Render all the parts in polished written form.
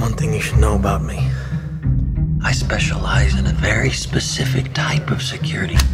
one thing you should know about me. I specialize in a very specific type of security.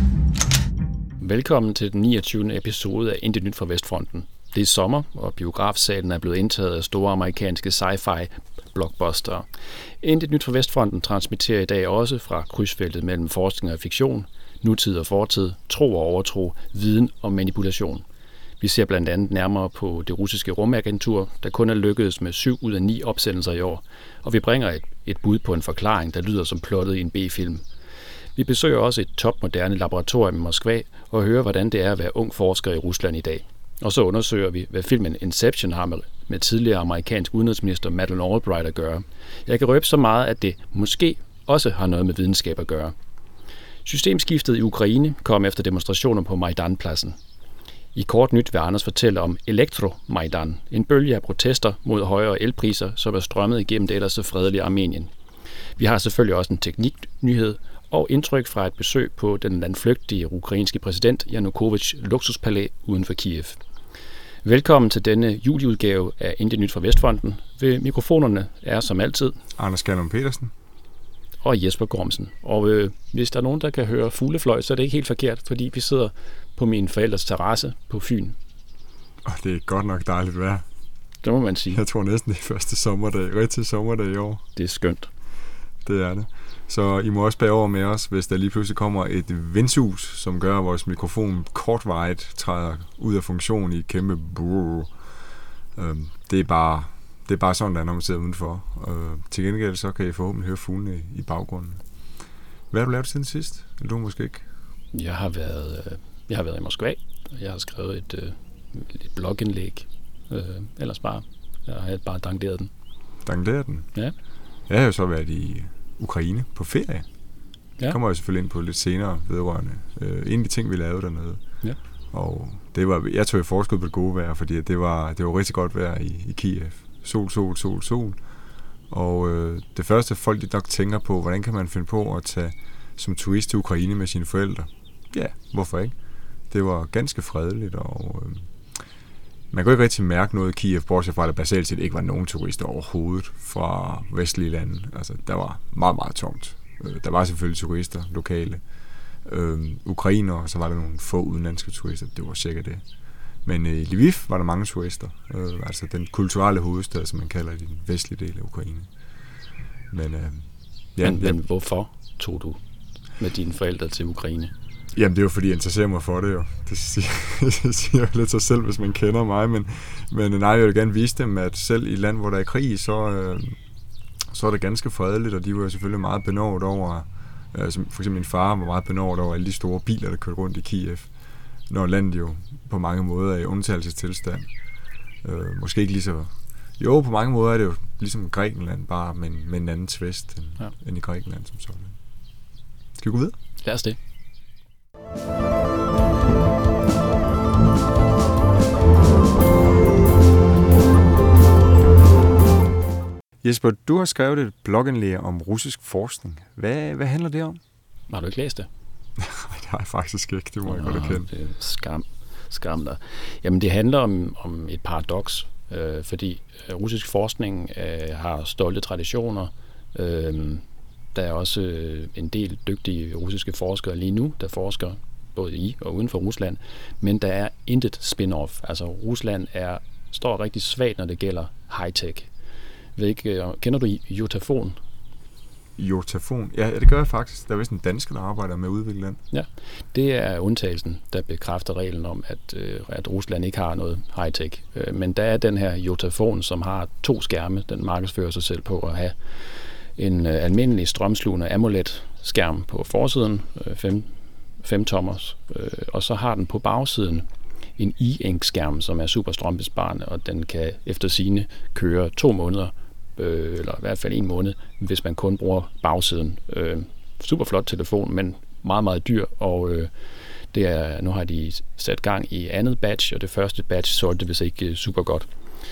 Velkommen til den 29. episode af Intet Nyt fra Vestfronten. Det er sommer, og biografsalen er blevet indtaget af store amerikanske sci-fi blockbustere. Intet Nyt fra Vestfronten transmitterer i dag også fra krydsfeltet mellem forskning og fiktion, nutid og fortid, tro og overtro, viden og manipulation. Vi ser blandt andet nærmere på det russiske rumagentur, der kun er lykkedes med 7 ud af 9 opsendelser i år, og vi bringer et bud på en forklaring, der lyder som plottet i en B-film. Vi besøger også et topmoderne laboratorium i Moskva og hører, hvordan det er at være ung forsker i Rusland i dag. Og så undersøger vi, hvad filmen Inception har med tidligere amerikansk udenrigsminister Madeleine Albright at gøre. Jeg kan røbe så meget, at det måske også har noget med videnskab at gøre. Systemskiftet i Ukraine kom efter demonstrationer på Majdanpladsen. I kort nyt vil Anders fortælle om Elektromajdan, en bølge af protester mod højere elpriser, som er strømmet igennem det ellers så fredelige Armenien. Vi har selvfølgelig også en tekniknyhed og indtryk fra et besøg på den landflygtige ukrainske præsident Janukovitjs luksuspalæ uden for Kiev. Velkommen til denne juliudgave af Intet Nyt fra Vestfronten. Ved mikrofonerne er som altid Anders Skærlund Petersen og Jesper Gormsen. Og hvis der er nogen, der kan høre fuglefløjt, så er det ikke helt forkert, fordi vi sidder på min forældres terrasse på Fyn. Og det er godt nok dejligt vejr. Det må man sige. Jeg tror næsten det er første sommerdag, rigtig sommerdag i år. Det er skønt. Det er det. Så I må også bære over med os, hvis der lige pludselig kommer et vindsus, som gør, at vores mikrofon kortvarigt træder ud af funktion i et kæmpe brrr. Det er bare sådan, der er, når man sidder udenfor. Til gengæld så kan I forhåbentlig høre fuglene i baggrunden. Hvad har du lavet siden sidst? Eller du måske ikke? Jeg har været i Moskva, og jeg har skrevet et blogindlæg. Ellers bare. Jeg har bare dankeret den. Dankeret den? Ja. Jeg har jo så været i Ukraine på ferie. Ja. Det kommer jeg selvfølgelig ind på lidt senere vedrørende. En af de ting, vi lavede dernede. Ja. Og jeg tog i forskud på det gode vejr, fordi det var rigtig godt vejr i Kiev. Sol. Og det første folk de nok tænker på, hvordan kan man finde på at tage som turist til Ukraine med sine forældre? Ja, hvorfor ikke? Det var ganske fredeligt, og man kunne ikke rigtig mærke noget i Kiev, bortset fra, at der basalt set ikke var nogen turister overhovedet fra vestlige lande. Altså, der var meget, meget tomt. Der var selvfølgelig turister, lokale, ukrainere, og så var der nogle få udenlandske turister. Det var cirka det. Men i Lviv var der mange turister. Altså den kulturelle hovedstad, som man kalder i den vestlige del af Ukraine. Men hvorfor tog du med dine forældre til Ukraine? Jamen, det er jo fordi, jeg interesserer mig for det jo. Det siger jo lidt sig selv, hvis man kender mig. Men nej, jeg vil gerne vise dem, at selv i et land, hvor der er krig, så er det ganske fredeligt, og de var selvfølgelig meget benovet over, for eksempel min far var meget benovet over alle de store biler, der kørte rundt i Kiev, når landet jo på mange måder er i undtagelsestilstand. Måske ikke lige så... Jo, på mange måder er det jo ligesom Grækenland, bare med en anden twist end i Grækenland som sådan. Skal vi gå videre? Lad os det. Jesper, du har skrevet et blogindlæg om russisk forskning. Hvad handler det om? Har du ikke læst det? Nej, det har jeg faktisk ikke. Det må jeg godt erkende. Det er skam dig. Jamen, det handler om et paradoks, fordi russisk forskning har stolte traditioner. Der er også en del dygtige russiske forskere lige nu, der forsker både i og uden for Rusland, men der er intet spin-off. Altså, Rusland står rigtig svagt, når det gælder high-tech. Kender du Jotafon? Jotafon? Ja, det gør jeg faktisk. Der er vist en dansker, der arbejder med at udvikle den. Ja, det er undtagelsen, der bekræfter reglen om, at Rusland ikke har noget high-tech. Men der er den her Jotafon, som har 2 skærme. Den markedsfører sig selv på at have en almindelig strømslugende AMOLED-skærm på forsiden, 5 tommers, og så har den på bagsiden en e-ink-skærm, som er super strømbesparende, og den kan efter sigende køre 2 måneder, eller i hvert fald 1 måned, hvis man kun bruger bagsiden. Super flot telefon, men meget, meget dyr, og nu har de sat gang i andet batch, og det første batch solgte vist ikke super godt.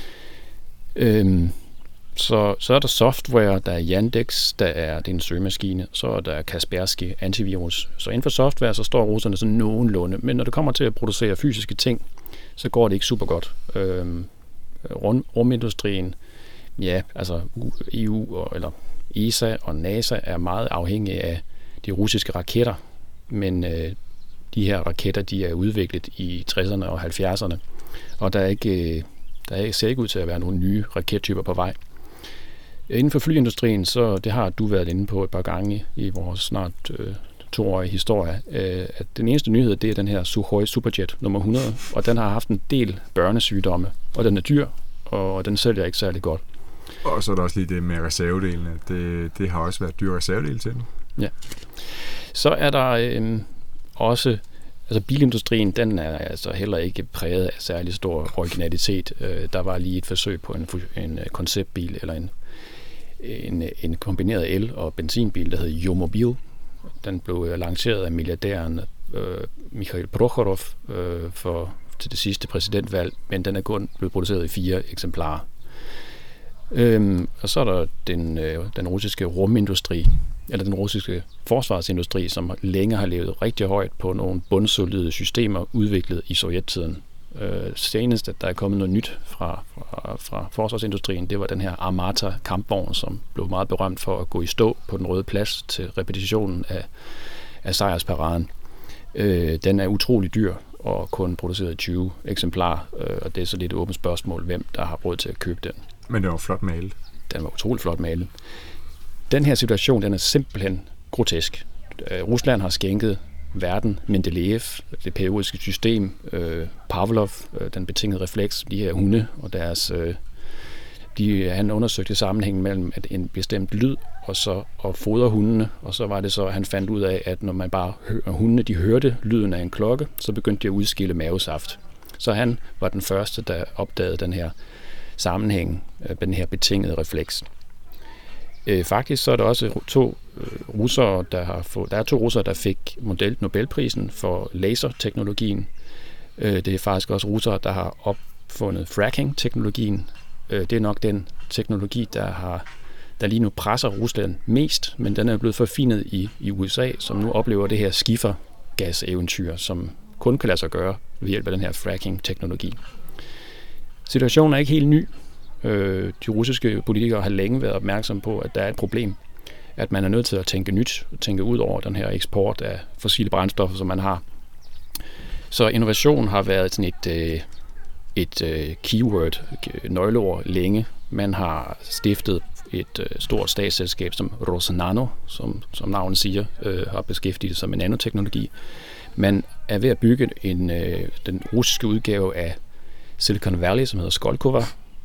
Så er der software, der er Yandex, det er en søgemaskine, så er der Kaspersky antivirus. Så inden for software, så står russerne sådan nogenlunde, men når det kommer til at producere fysiske ting, så går det ikke super godt. Rumindustrien Ja, altså EU eller ESA og NASA er meget afhængige af de russiske raketter, men de her raketter, de er udviklet i 60'erne og 70'erne, og der ser ikke ud til at være nogle nye rakettyper på vej. Inden for flyindustrien, så det har du været inde på et par gange i vores snart 2-årige historie, at den eneste nyhed, det er den her Sukhoi Superjet nummer 100, og den har haft en del børnesygdomme, og den er dyr, og den sælger ikke særlig godt. Og så er der også lige det med reservedelene. Det har også været dyre reservedele til den. Ja. Så er der også, altså bilindustrien, den er altså heller ikke præget af særlig stor originalitet. Der var lige et forsøg på en konceptbil, eller en kombineret el- og benzinbil, der hed Yomobil. Den blev lanceret af milliardæren Mikhail Prokhorov til det sidste præsidentvalg, men den er kun blevet produceret i 4 eksemplarer. Og så er der den russiske rumindustri, eller den russiske forsvarsindustri, som længe har levet rigtig højt på nogle bundsolide systemer udviklet i sovjettiden. Senest, at der er kommet noget nyt fra forsvarsindustrien, det var den her Armata kampvogn, som blev meget berømt for at gå i stå på Den Røde Plads til repetitionen af sejrsparaden. Den er utrolig dyr og kun produceret i 20 eksemplarer, og det er så lidt et åbent spørgsmål, hvem der har råd til at købe den. Men den var flot malet. Den var utrolig flot malet. Den her situation, den er simpelthen grotesk. Rusland har skænket verden Mendeleev, det periodiske system, Pavlov, den betingede refleks, de her hunde og deres... han undersøgte sammenhængen mellem en bestemt lyd og så at fodre hundene, og så var det så, at han fandt ud af, at når man bare hundene de hørte lyden af en klokke, så begyndte de at udskille mavesaft. Så han var den første, der opdagede den her sammenhæng, den her betingede refleks. Faktisk så er der også to russere, der fik Nobelprisen for laserteknologien. Det er faktisk også russere, der har opfundet fracking-teknologien. Det er nok den teknologi, der lige nu presser Rusland mest, men den er blevet forfinet i USA, som nu oplever det her skifergas-eventyr, som kun kan lade sig gøre ved hjælp af den her fracking-teknologi. Situationen er ikke helt ny. De russiske politikere har længe været opmærksomme på, at der er et problem, at man er nødt til at tænke nyt, tænke ud over den her eksport af fossile brændstoffer, som man har. Så innovation har været sådan et keyword, nøgleord længe. Man har stiftet et stort statsselskab som Rosnano, som navnet siger, har beskæftiget sig med nanoteknologi. Man er ved at bygge den russiske udgave af Silicon Valley, som hedder Skolkovo.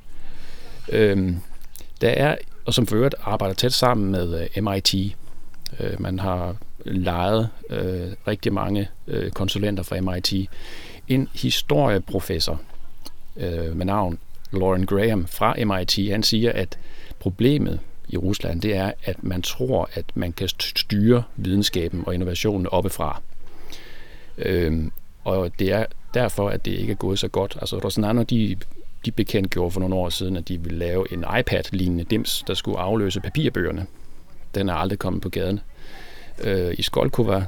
Der er, og som for øvrigt arbejder tæt sammen med MIT. Man har lejet rigtig mange konsulenter fra MIT. En historieprofessor med navn Lauren Graham fra MIT, han siger, at problemet i Rusland, det er, at man tror, at man kan styre videnskaben og innovationen oppefra. Og det er derfor, at det ikke er gået så godt. Altså Rosnano, de bekendtgjorde for nogle år siden, at de ville lave en iPad-lignende dims, der skulle afløse papirbøgerne. Den er aldrig kommet på gaden. I Skolkovo,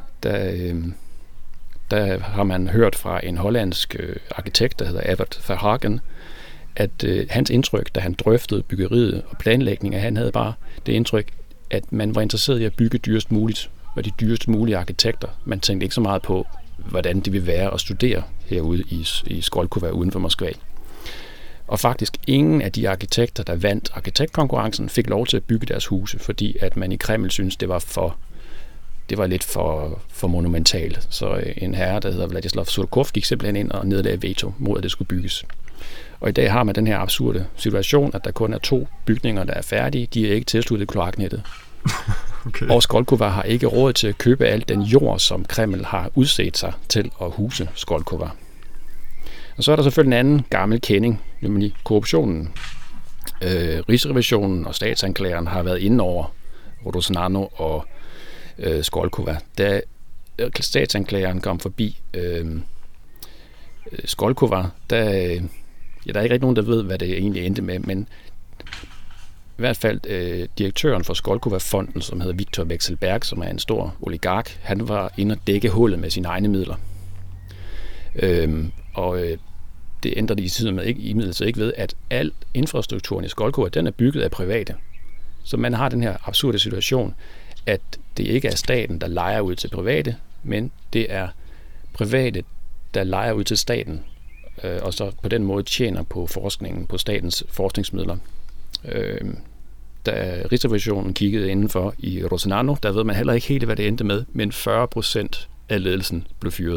der har man hørt fra en hollandsk arkitekt, der hedder Evert Verhagen, at hans indtryk, da han drøftede byggeriet og planlægning, at han havde bare det indtryk, at man var interesseret i at bygge dyrest muligt, og de dyrest mulige arkitekter. Man tænkte ikke så meget på, hvordan det ville være at studere herude i Skolkovo uden for Moskva. Og faktisk ingen af de arkitekter, der vandt arkitektkonkurrencen, fik lov til at bygge deres huse, fordi at man i Kreml syntes, det var lidt for monumentalt. Så en herre, der hedder Vladislav Surkov, gik simpelthen ind og nedlagde veto mod, at det skulle bygges. Og i dag har man den her absurde situation, at der kun er 2 bygninger, der er færdige. De er ikke tilsluttet kloaknettet. Okay. Og Skolkovo har ikke råd til at købe al den jord, som Kreml har udset sig til at huse Skolkovo. Og så er der selvfølgelig en anden gammel kending, nemlig korruptionen. Rigsrevisionen og statsanklageren har været inde over Rosnano og Skolkovo. Da statsanklageren kom forbi Skolkovo, der er ikke rigtig nogen, der ved, hvad det egentlig endte med, men i hvert fald direktøren for Skolkovo-fonden, som hedder Viktor Vekselberg, som er en stor oligark, han var inde og dække hullet med sine egne midler. det ændrer de imidlertid ikke ved, at al infrastrukturen i Skolkovo, den er bygget af private. Så man har den her absurde situation, at det ikke er staten, der lejer ud til private, men det er private, der lejer ud til staten, og så på den måde tjener på forskningen, på statens forskningsmidler. Da Rigsrevisionen kiggede indenfor i Rosenano, der ved man heller ikke helt, hvad det endte med, men 40% af ledelsen blev fyret.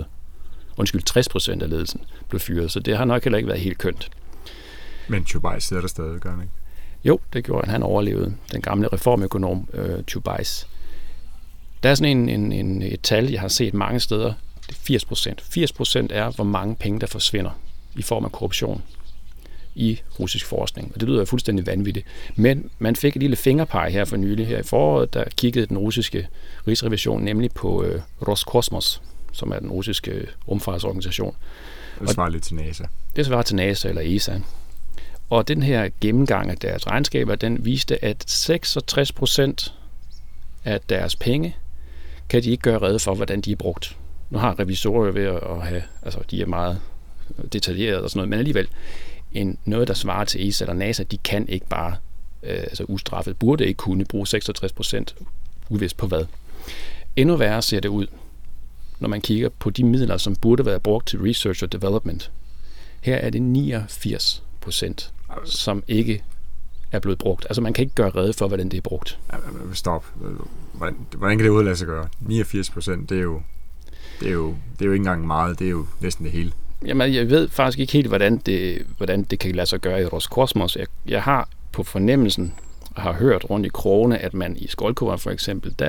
60% af ledelsen blev fyret, så det har nok heller ikke været helt kønt. Men Chubais sidder der stadig, gør han ikke? Jo, det gjorde han. Han overlevede. Den gamle reformøkonom Chubais. Der er sådan et tal, jeg har set mange steder. Det er 80%. 80% er, hvor mange penge, der forsvinder i form af korruption i russisk forskning. Og det lyder fuldstændig vanvittigt. Men man fik et lille fingerpege her for nylig. Her i foråret, der kiggede den russiske rigsrevision nemlig på Roskosmos, som er den russiske rumfartsorganisation. Det svarer lidt til NASA. Det svarer til NASA eller ESA. Og den her gennemgang af deres regnskaber, den viste, at 66% af deres penge kan de ikke gøre rede for, hvordan de er brugt. Nu har revisorer ved at have, altså de er meget detaljeret og sådan noget, men alligevel noget, der svarer til ESA eller NASA, de kan ikke bare ustraffet, burde ikke kunne bruge 66% uvidst på hvad. Endnu værre ser det ud, når man kigger på de midler, som burde være brugt til research og development. Her er det 89%, som ikke er blevet brugt. Altså man kan ikke gøre rede for, hvordan det er brugt. Stop. Hvordan kan det udlade sig gøre? 89%, det er jo ikke engang meget, det er jo næsten det hele. Jamen, jeg ved faktisk ikke helt, hvordan det kan lade sig gøre i Roskosmos. Jeg har på fornemmelsen og har hørt rundt i krogene, at man i Skolkovo for eksempel, der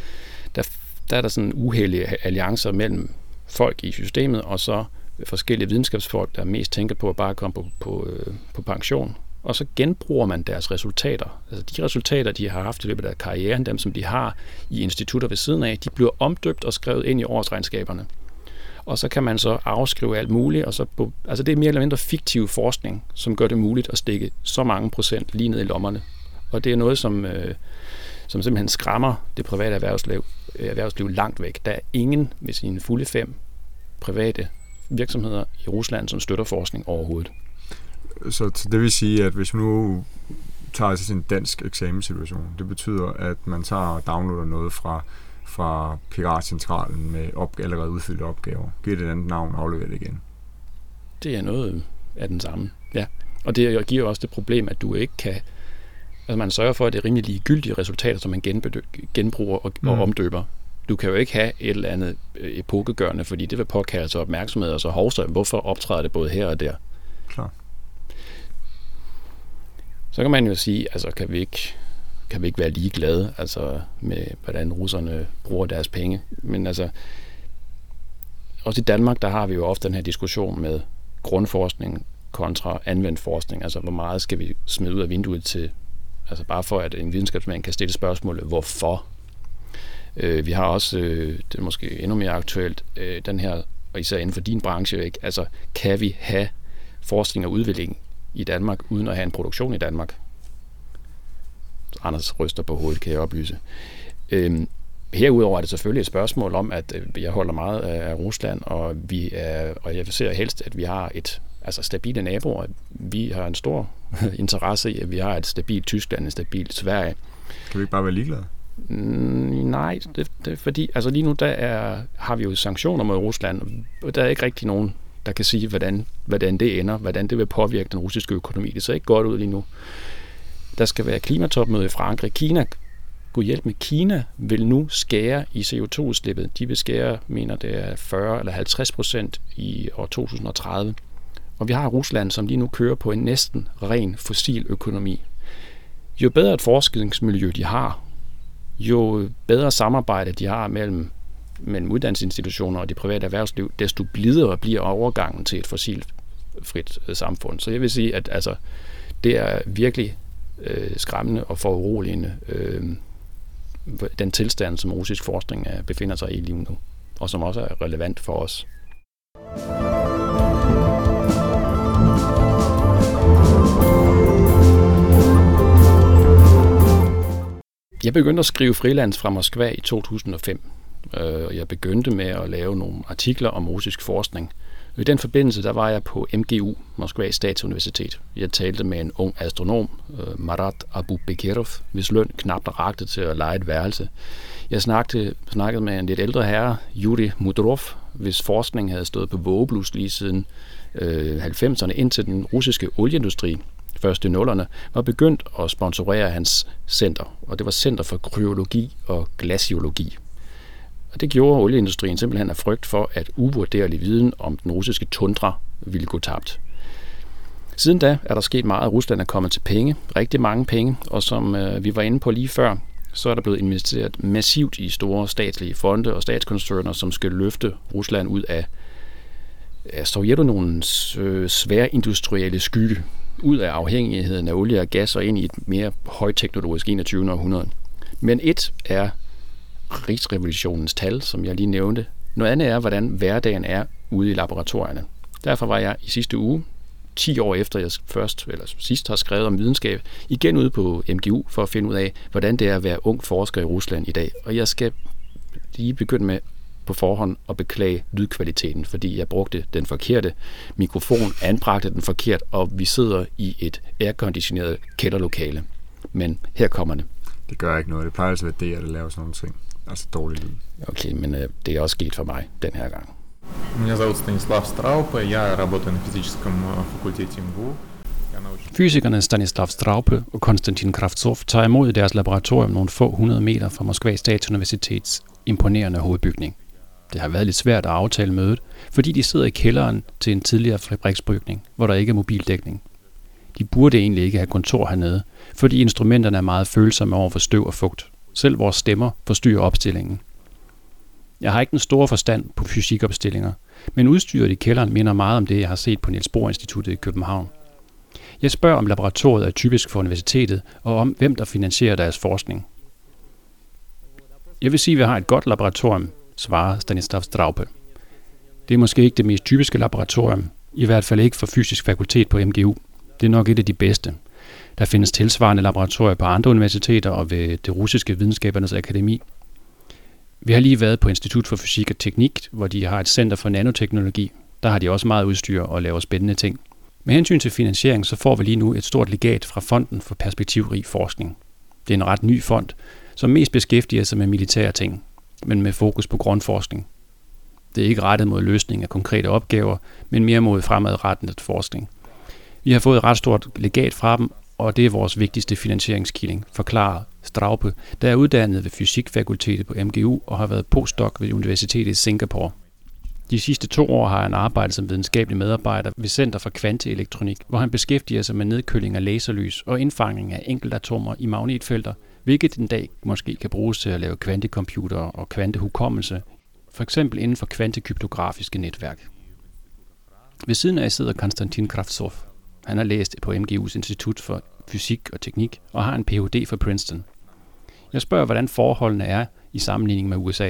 er der sådan uheldige alliancer mellem folk i systemet, og så forskellige videnskabsfolk, der mest tænker på at bare komme på pension. Og så genbruger man deres resultater. Altså de resultater, de har haft i løbet af karrieren, dem som de har i institutter ved siden af, de bliver omdøbt og skrevet ind i årsregnskaberne. Og så kan man så afskrive alt muligt, og så altså det er mere eller mindre fiktiv forskning, som gør det muligt at stikke så mange procent lige ned i lommerne. Og det er noget, som simpelthen skræmmer det private erhvervsliv langt væk. Der er ingen med sine fulde 5 private virksomheder i Rusland, som støtter forskning overhovedet. Så det vil sige, at hvis vi nu tager til en dansk eksamenssituation, det betyder, at man tager og downloader noget fra Piratcentralen med allerede udfyldte opgaver. Giver det et andet navn og afleverer det igen. Det er noget af den samme, ja. Og det giver også det problem, at du ikke kan... Altså man sørger for, at det er rimelig ligegyldige resultater, som man genbruger og omdøber. Du kan jo ikke have et eller andet epokegørende, fordi det vil påkalde sig opmærksomhed, og så hovsa, hvorfor optræder det både her og der? Klar. Så kan man jo sige, altså kan vi ikke være ligeglade altså med, hvordan russerne bruger deres penge. Men altså, også i Danmark, der har vi jo ofte den her diskussion med grundforskning kontra anvendt forskning. Altså, hvor meget skal vi smide ud af vinduet til, altså bare for, at en videnskabsmand kan stille spørgsmålet, hvorfor? Vi har også, det er måske endnu mere aktuelt, den her, og især inden for din branche, ikke? Altså, kan vi have forskning og udvikling i Danmark, uden at have en produktion i Danmark? Anders ryster på hovedet, kan jeg oplyse. Herudover er det selvfølgelig et spørgsmål om, at jeg holder meget af Rusland, og jeg ser helst, at vi har stabile naboer. Vi har en stor interesse i, at vi har et stabilt Tyskland, et stabilt Sverige. Kan vi ikke bare være ligeglade? Nej, det er fordi, altså lige nu har vi jo sanktioner mod Rusland, og der er ikke rigtig nogen, der kan sige, hvordan det ender, hvordan det vil påvirke den russiske økonomi. Det ser ikke godt ud lige nu. Der skal være klimatopmøde i Frankrig. Gud hjælp med Kina, vil nu skære i CO2-udslippet. De vil skære, mener det er 40 eller 50% i år 2030. Og vi har Rusland, som lige nu kører på en næsten ren fossil økonomi. Jo bedre et forskningsmiljø de har, jo bedre samarbejde de har mellem uddannelsesinstitutioner og det private erhvervsliv, desto blidere bliver overgangen til et fossilfrit samfund. Så jeg vil sige, at altså, det er virkelig skræmmende og foruroligende den tilstand, som russisk forskning befinder sig i lige nu, og som også er relevant for os. Jeg begyndte at skrive freelance fra Moskva i 2005. Jeg begyndte med at lave nogle artikler om russisk forskning, I den forbindelse, der var jeg på MGU, Moskva Statsuniversitet. Jeg talte med en ung astronom, Marat Abubekirov, hvis løn knap rakte til at leje et værelse. Jeg snakkede med en lidt ældre herre, Yuri Mudrov, hvis forskning havde stået på vågeblus lige siden 90'erne, indtil den russiske olieindustri, først i 00'erne, var begyndt at sponsorere hans center. Og det var Center for Kryologi og Glaciologi. Og det gjorde olieindustrien simpelthen af frygt for, at uvurderlig viden om den russiske tundra ville gå tabt. Siden da er der sket meget, at Rusland er kommet til penge, rigtig mange penge, og som vi var inde på lige før, så er der blevet investeret massivt i store statslige fonde og statskoncerner, som skal løfte Rusland ud af Sovjetunionens svære industrielle skygge, ud af afhængigheden af olie og gas og ind i et mere højteknologisk 21. århundrede. Men et er Rigsrevolutionens tal, som jeg lige nævnte. Noget andet er, hvordan hverdagen er ude i laboratorierne. Derfor var jeg i sidste uge, 10 år efter jeg sidst har skrevet om videnskab, igen ude på MGU for at finde ud af, hvordan det er at være ung forsker i Rusland i dag. Og jeg skal lige begynde med på forhånd at beklage lydkvaliteten, fordi jeg brugte den forkerte mikrofon, anbragte den forkert, og vi sidder i et airconditioneret kælderlokale. Men her kommer det. Det gør ikke noget. Det plejer altså at være det, der laver sådan nogle ting. Altså dårlig lyd. Okay, men det er også sket for mig den her gang. Меня зовут Станислав Страупе, я работаю на физическом факультете МГУ. Fysikerne Stanislav Straube og Konstantin Kravtsov tager imod i deres laboratorium nogle få 100 meter fra Moskva Statsuniversitets imponerende hovedbygning. Det har været lidt svært at aftale mødet, fordi de sidder i kælderen til en tidligere fabriksbygning, hvor der ikke er mobildækning. De burde egentlig ikke have kontor hernede, fordi instrumenterne er meget følsomme over for støv og fugt. Selv vores stemmer forstyrrer opstillingen. Jeg har ikke den store forstand på fysikopstillinger, men udstyret i kælderen minder meget om det, jeg har set på Niels Bohr Instituttet i København. Jeg spørger, om laboratoriet er typisk for universitetet, og om hvem der finansierer deres forskning. Jeg vil sige, at vi har et godt laboratorium, svarer Stanislav Straube. Det er måske ikke det mest typiske laboratorium, i hvert fald ikke for fysisk fakultet på MGU. Det er nok et af de bedste. Der findes tilsvarende laboratorier på andre universiteter og ved det russiske videnskabernes akademi. Vi har lige været på Institut for Fysik og Teknik, hvor de har et center for nanoteknologi. Der har de også meget udstyr og laver spændende ting. Med hensyn til finansiering, så får vi lige nu et stort legat fra Fonden for Perspektivrig Forskning. Det er en ret ny fond, som mest beskæftiger sig med militære ting, men med fokus på grundforskning. Det er ikke rettet mod løsning af konkrete opgaver, men mere mod fremadrettet forskning. Vi har fået et ret stort legat fra dem, og det er vores vigtigste finansieringskilde, forklarer Straube, der er uddannet ved Fysikfakultetet på MGU og har været postdoc ved Universitetet i Singapore. De sidste 2 år har han arbejdet som videnskabelig medarbejder ved Center for Kvanteelektronik, hvor han beskæftiger sig med nedkøling af laserlys og indfangning af enkeltatomer i magnetfelter, hvilket en dag måske kan bruges til at lave kvantecomputere og kvantehukommelse, f.eks. inden for kvantekryptografiske netværk. Ved siden af sidder Konstantin Kravtsov. Han har læst på MGU's Institut for Fysik og Teknik og har en Ph.D. fra Princeton. Jeg spørger, hvordan forholdene er i sammenligning med USA.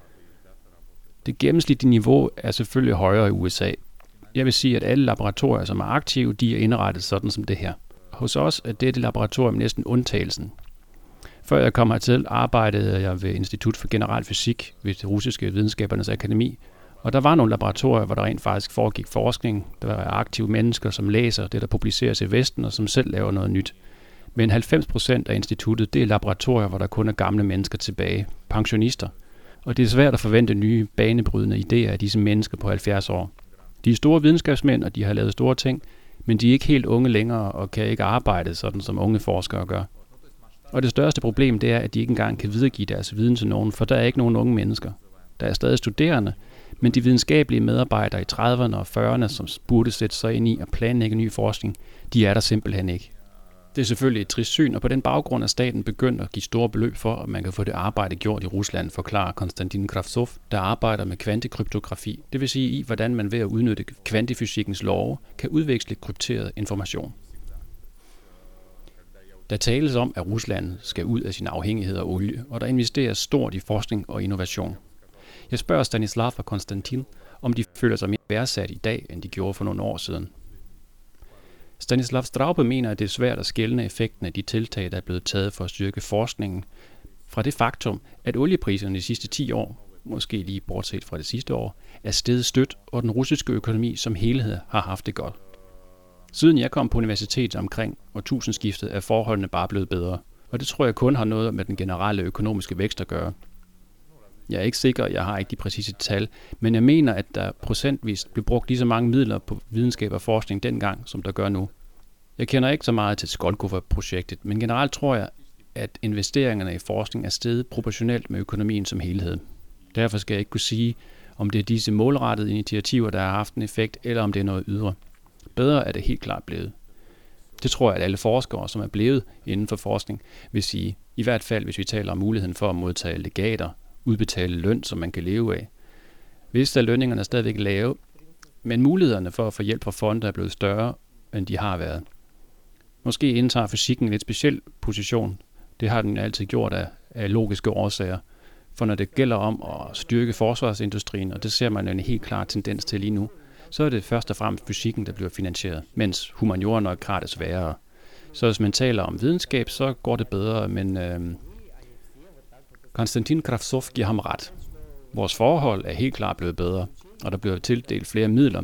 Det gennemsnitlige niveau er selvfølgelig højere i USA. Jeg vil sige, at alle laboratorier, som er aktive, de er indrettet sådan som det her. Hos os er dette laboratorium næsten undtagelsen. Før jeg kom hertil, arbejdede jeg ved Institut for General Fysik ved det russiske videnskabernes akademi, og der var nogle laboratorier, hvor der rent faktisk foregik forskning. Der var aktive mennesker, som læser det, der publiceres i Vesten, og som selv laver noget nyt. Men 90% af instituttet, det er laboratorier, hvor der kun er gamle mennesker tilbage, pensionister. Og det er svært at forvente nye, banebrydende idéer af disse mennesker på 70 år. De er store videnskabsmænd, og de har lavet store ting, men de er ikke helt unge længere og kan ikke arbejde sådan, som unge forskere gør. Og det største problem, det er, at de ikke engang kan videregive deres viden til nogen, for der er ikke nogen unge mennesker. Der er stadig studerende, men de videnskabelige medarbejdere i 30'erne og 40'erne, som burde sætte sig ind i at planlægge ny forskning, de er der simpelthen ikke. Det er selvfølgelig et trist syn, og på den baggrund er staten begyndt at give store beløb for, at man kan få det arbejde gjort i Rusland, forklarer Konstantin Kravtsov, der arbejder med kvantekryptografi, det vil sige i, hvordan man ved at udnytte kvantefysikkens love kan udveksle krypteret information. Der tales om, at Rusland skal ud af sin afhængighed af olie, og der investeres stort i forskning og innovation. Jeg spørger Stanislav og Konstantin, om de føler sig mere værdsat i dag, end de gjorde for nogle år siden. Stanislav Straube mener, at det er svært at skelne effekten af de tiltag, der er blevet taget for at styrke forskningen, fra det faktum, at oliepriserne de sidste 10 år, måske lige bortset fra det sidste år, er steget stødt, og den russiske økonomi som helhed har haft det godt. Siden jeg kom på universitetet omkring årtusindskiftet, er forholdene bare blevet bedre, og det tror jeg kun har noget med den generelle økonomiske vækst at gøre. Jeg er ikke sikker, jeg har ikke de præcise tal, men jeg mener, at der procentvist blev brugt lige så mange midler på videnskab og forskning dengang, som der gør nu. Jeg kender ikke så meget til Skolkovo-projektet, men generelt tror jeg, at investeringerne i forskning er steget proportionelt med økonomien som helhed. Derfor skal jeg ikke kunne sige, om det er disse målrettede initiativer, der har haft en effekt, eller om det er noget ydre. Bedre er det helt klart blevet. Det tror jeg, at alle forskere, som er blevet inden for forskning, vil sige, i hvert fald hvis vi taler om muligheden for at modtage legater, udbetale løn, som man kan leve af. Vist er lønningerne stadigvæk lave, men mulighederne for at få hjælp fra fonde er blevet større, end de har været. Måske indtager fysikken en lidt speciel position. Det har den altid gjort af logiske årsager. For når det gælder om at styrke forsvarsindustrien, og det ser man en helt klar tendens til lige nu, så er det først og fremmest fysikken, der bliver finansieret, mens humaniora nok har det sværere. Så hvis man taler om videnskab, så går det bedre, men Konstantin Kravtsov giver ham ret. Vores forhold er helt klart blevet bedre, og der bliver tildelt flere midler.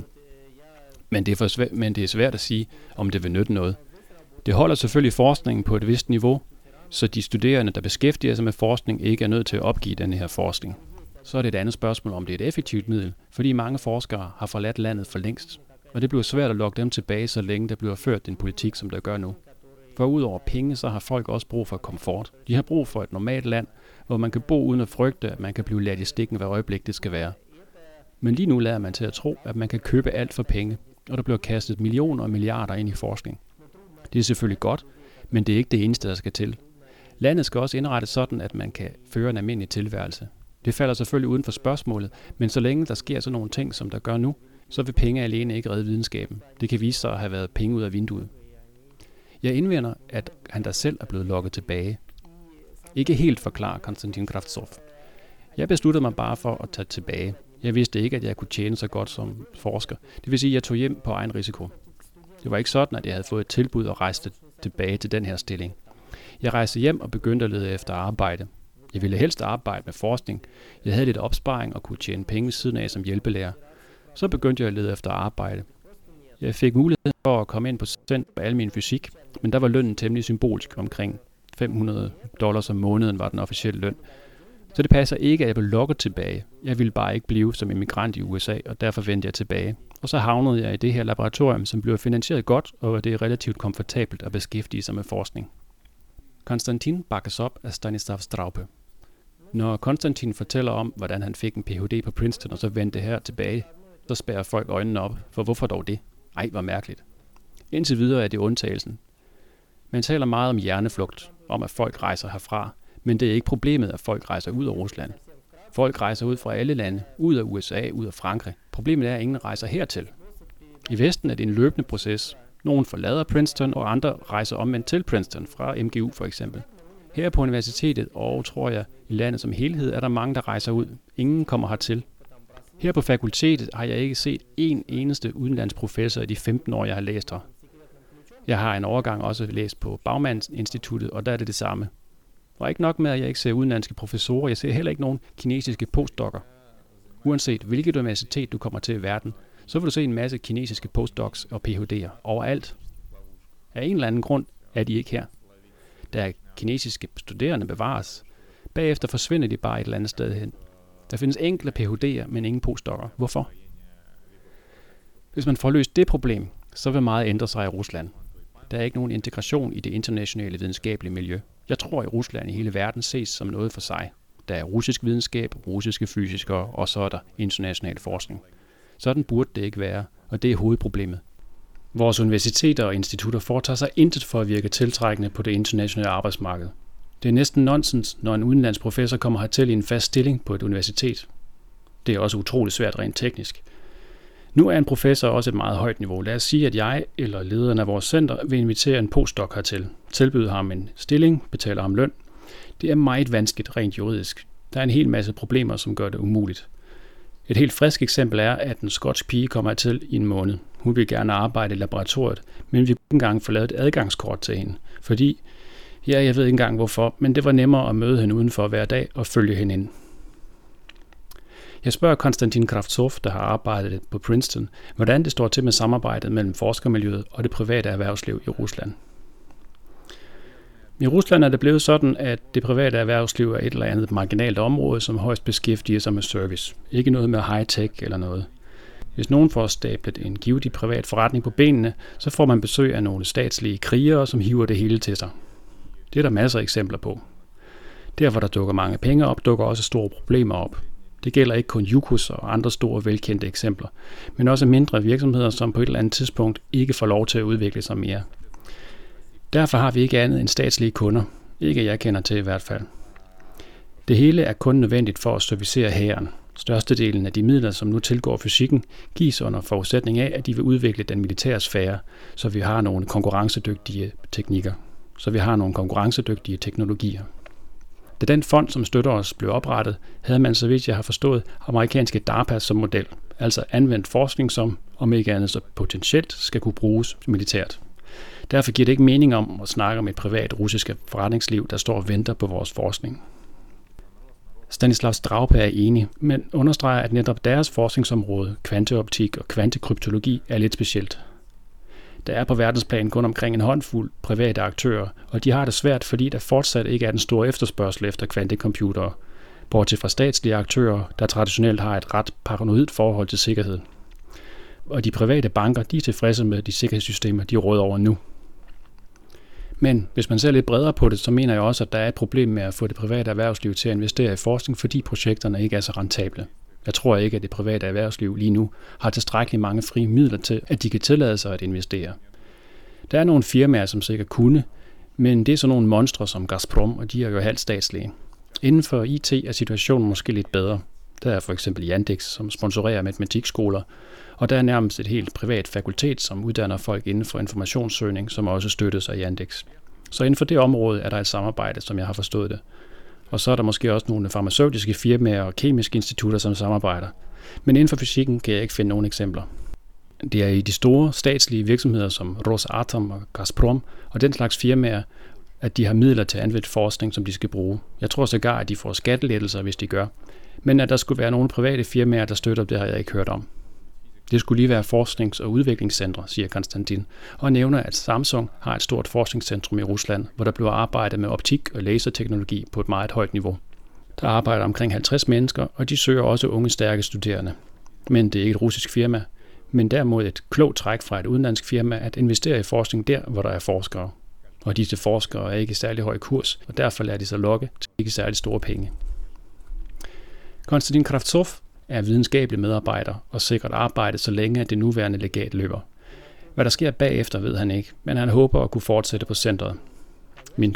Men det er svært at sige, om det vil nytte noget. Det holder selvfølgelig forskningen på et vist niveau, så de studerende, der beskæftiger sig med forskning, ikke er nødt til at opgive denne her forskning. Så er det et andet spørgsmål, om det er et effektivt middel, fordi mange forskere har forladt landet for længst. Og det bliver svært at lokke dem tilbage, så længe der bliver ført den politik, som der gør nu. For udover penge, så har folk også brug for komfort. De har brug for et normalt land, hvor man kan bo uden at frygte, at man kan blive ladt i stikken, hver øjeblik det skal være. Men lige nu lader man til at tro, at man kan købe alt for penge, og der bliver kastet millioner og milliarder ind i forskning. Det er selvfølgelig godt, men det er ikke det eneste, der skal til. Landet skal også indrettes sådan, at man kan føre en almindelig tilværelse. Det falder selvfølgelig uden for spørgsmålet, men så længe der sker sådan nogle ting, som der gør nu, så vil penge alene ikke redde videnskaben. Det kan vise sig at have været penge ud af vinduet. Jeg indvender, at han der selv er blevet lokket tilbage. Ikke helt forklarer Konstantin Kravtsov. Jeg besluttede mig bare for at tage tilbage. Jeg vidste ikke, at jeg kunne tjene så godt som forsker. Det vil sige, at jeg tog hjem på egen risiko. Det var ikke sådan, at jeg havde fået et tilbud og rejste tilbage til den her stilling. Jeg rejste hjem og begyndte at lede efter arbejde. Jeg ville helst arbejde med forskning. Jeg havde lidt opsparing og kunne tjene penge ved siden af som hjælpelærer. Så begyndte jeg at lede efter arbejde. Jeg fik mulighed for at komme ind på center for almen fysik, men der var lønnen temmelig symbolsk. Omkring $500 om måneden var den officielle løn. Så det passer ikke, at jeg blev lokket tilbage. Jeg ville bare ikke blive som immigrant i USA, og derfor vendte jeg tilbage. Og så havnede jeg i det her laboratorium, som blev finansieret godt, og det er relativt komfortabelt at beskæftige sig med forskning. Konstantin bakkes op af Stanislav Straupe. Når Konstantin fortæller om, hvordan han fik en Ph.D. på Princeton, og så vendte her tilbage, så spærrer folk øjnene op. For hvorfor dog det? Ej, hvor mærkeligt. Indtil videre er det undtagelsen. Man taler meget om hjerneflugt, om at folk rejser herfra, men det er ikke problemet, at folk rejser ud af Rusland. Folk rejser ud fra alle lande, ud af USA, ud af Frankrig. Problemet er, at ingen rejser hertil. I Vesten er det en løbende proces. Nogle forlader Princeton, og andre rejser omvendt til Princeton fra MGU for eksempel. Her på universitetet, og tror jeg i landet som helhed, er der mange, der rejser ud. Ingen kommer hertil. Her på fakultetet har jeg ikke set en eneste udenlandsprofessor i de 15 år, jeg har læst her. Jeg har en overgang også læst på Baumann-instituttet, og der er det det samme. Og ikke nok med, at jeg ikke ser udenlandske professorer, jeg ser heller ikke nogen kinesiske postdokker. Uanset hvilket universitet du kommer til i verden, så vil du se en masse kinesiske postdocs og Ph.D.'er overalt. Af en eller anden grund er de ikke her. Der kinesiske studerende bevares. Bagefter forsvinder de bare et eller andet sted hen. Der findes enkelte Ph.D.'er, men ingen postdokker. Hvorfor? Hvis man får løst det problem, så vil meget ændre sig i Rusland. Der er ikke nogen integration i det internationale videnskabelige miljø. Jeg tror, at Rusland i hele verden ses som noget for sig. Der er russisk videnskab, russiske fysikere, og så er der international forskning. Sådan burde det ikke være, og det er hovedproblemet. Vores universiteter og institutter foretager sig intet for at virke tiltrækkende på det internationale arbejdsmarked. Det er næsten nonsens, når en udenlandsprofessor kommer hertil i en fast stilling på et universitet. Det er også utroligt svært rent teknisk. Nu er en professor også et meget højt niveau. Lad os sige, at jeg eller lederen af vores center vil invitere en postdoc hertil, tilbyde ham en stilling, betaler ham løn. Det er meget vanskeligt rent juridisk. Der er en hel masse problemer, som gør det umuligt. Et helt frisk eksempel er, at en skotsk pige kommer hertil i en måned. Hun vil gerne arbejde i laboratoriet, men vi kunne ikke engang få lavet et adgangskort til hende. Fordi, jeg ved ikke engang hvorfor, men det var nemmere at møde hende udenfor hver dag og følge hende ind. Jeg spørger Konstantin Kravtsov, der har arbejdet på Princeton, hvordan det står til med samarbejdet mellem forskermiljøet og det private erhvervsliv i Rusland. I Rusland er det blevet sådan, at det private erhvervsliv er et eller andet marginalt område, som højst beskæftiger sig med service. Ikke noget med high-tech eller noget. Hvis nogen får stablet en givet privat forretning på benene, så får man besøg af nogle statslige krigere, som hiver det hele til sig. Det er der masser af eksempler på. Der, hvor der dukker mange penge op, dukker også store problemer op. Det gælder ikke kun Yukos og andre store velkendte eksempler, men også mindre virksomheder, som på et eller andet tidspunkt ikke får lov til at udvikle sig mere. Derfor har vi ikke andet end statslige kunder. Ikke jeg kender til i hvert fald. Det hele er kun nødvendigt for at servicere hæren. Størstedelen af de midler, som nu tilgår fysikken, gives under forudsætning af, at de vil udvikle den militære sfære, så vi har nogle konkurrencedygtige teknikker. Så vi har nogle konkurrencedygtige teknologier. Da den fond, som støtter os, blev oprettet, havde man, så vidt jeg har forstået, amerikanske DARPA som model, altså anvendt forskning, som, om ikke andet så potentielt, skal kunne bruges militært. Derfor giver det ikke mening om at snakke om et privat russisk forretningsliv, der står og venter på vores forskning. Stanislav Straube er enig, men understreger, at netop deres forskningsområde, kvanteoptik og kvantekryptologi, er lidt specielt. Der er på verdensplan kun omkring en håndfuld private aktører, og de har det svært, fordi der fortsat ikke er den store efterspørgsel efter kvantecomputere, bortset fra statslige aktører, der traditionelt har et ret paranoid forhold til sikkerhed. Og de private banker, de er tilfredse med de sikkerhedssystemer, de råder over nu. Men hvis man ser lidt bredere på det, så mener jeg også, at der er et problem med at få det private erhvervsliv til at investere i forskning, fordi projekterne ikke er så rentable. Jeg tror ikke, at det private erhvervsliv lige nu har tilstrækkeligt mange frie midler til, at de kan tillade sig at investere. Der er nogle firmaer, som sikkert kunne, men det er sådan nogle monstre som Gazprom, og de er jo halvt statslige. Inden for IT er situationen måske lidt bedre. Der er for eksempel Yandex, som sponsorerer matematikskoler, og der er nærmest et helt privat fakultet, som uddanner folk inden for informationssøgning, som også støttes af Yandex. Så inden for det område er der et samarbejde, som jeg har forstået det. Og så er der måske også nogle farmaceutiske firmaer og kemiske institutter, som samarbejder. Men inden for fysikken kan jeg ikke finde nogen eksempler. Det er i de store statslige virksomheder som Rosatom og Gazprom og den slags firmaer, at de har midler til anvendt forskning, som de skal bruge. Jeg tror sågar, at de får skattelettelser, hvis de gør. Men at der skulle være nogle private firmaer, der støtter, det har jeg ikke hørt om. Det skulle lige være forsknings- og udviklingscentre, siger Konstantin, og nævner, at Samsung har et stort forskningscentrum i Rusland, hvor der bliver arbejdet med optik og laserteknologi på et meget højt niveau. Der arbejder omkring 50 mennesker, og de søger også unge, stærke studerende. Men det er ikke et russisk firma, men derimod et klogt træk fra et udenlandsk firma at investere i forskning der, hvor der er forskere. Og disse forskere er ikke i særlig høj kurs, og derfor lader de sig lokke til ikke særlig store penge. Konstantin Kravtsov er videnskabelig medarbejder og sikkert arbejdet så længe, at det nuværende legat løber. Hvad der sker bagefter, ved han ikke, men han håber at kunne fortsætte på centret. Min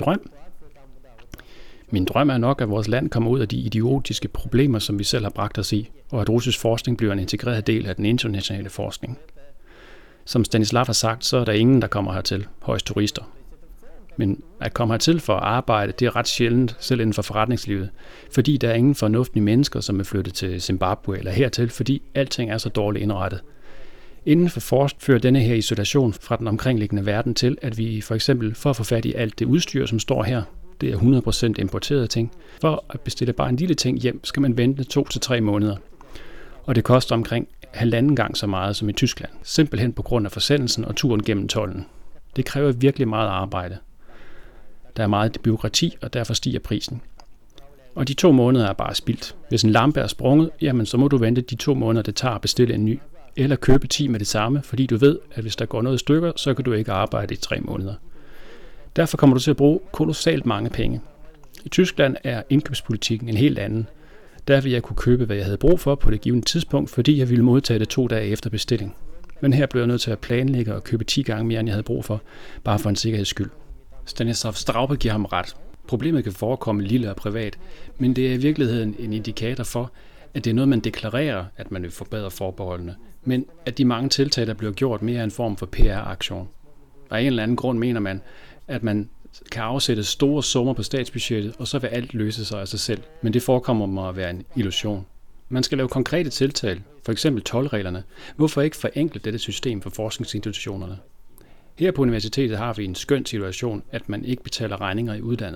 drøm er nok, at vores land kommer ud af de idiotiske problemer, som vi selv har bragt os i, og at russisk forskning bliver en integreret del af den internationale forskning. Som Stanislav har sagt, så er der ingen, der kommer hertil, højst turister. Men at komme hertil for at arbejde, det er ret sjældent, selv inden for forretningslivet, fordi der er ingen fornuftige mennesker, som er flyttet til Zimbabwe eller hertil, fordi alting er så dårligt indrettet. Inden for forskning fører denne her isolation fra den omkringliggende verden til, at vi for eksempel for at få fat i alt det udstyr, som står her, det er 100% importerede ting. For at bestille bare en lille ting hjem, skal man vente 2 til 3 måneder. Og det koster omkring 1,5 gang så meget som i Tyskland, simpelthen på grund af forsendelsen og turen gennem tolden. Det kræver virkelig meget arbejde. Der er meget bureaukrati, og derfor stiger prisen. Og de 2 måneder er bare spildt. Hvis en lampe er sprunget, jamen så må du vente de 2 måneder, det tager at bestille en ny. Eller købe 10 med det samme, fordi du ved, at hvis der går noget i stykker, så kan du ikke arbejde i 3 måneder. Derfor kommer du til at bruge kolossalt mange penge. I Tyskland er indkøbspolitikken en helt anden. Der vil jeg kunne købe, hvad jeg havde brug for på det givne tidspunkt, fordi jeg ville modtage det 2 dage efter bestilling. Men her blev jeg nødt til at planlægge og købe 10 gange mere, end jeg havde brug for, bare for en sikkerheds skyld. Stanislav Straube giver ham ret. Problemet kan forekomme lille og privat, men det er i virkeligheden en indikator for, at det er noget, man deklarerer, at man vil forbedre forbeholdene, men at de mange tiltag, der bliver gjort, mere er en form for PR-aktion. Af en eller anden grund mener man, at man kan afsætte store summer på statsbudgettet, og så vil alt løse sig af sig selv. Men det forekommer mig at være en illusion. Man skal lave konkrete tiltag, for eksempel toldreglerne. Hvorfor ikke forenkle dette system for forskningsinstitutionerne? Her på universitetet har vi en skøn situation, at man ikke betaler regninger i udlandet.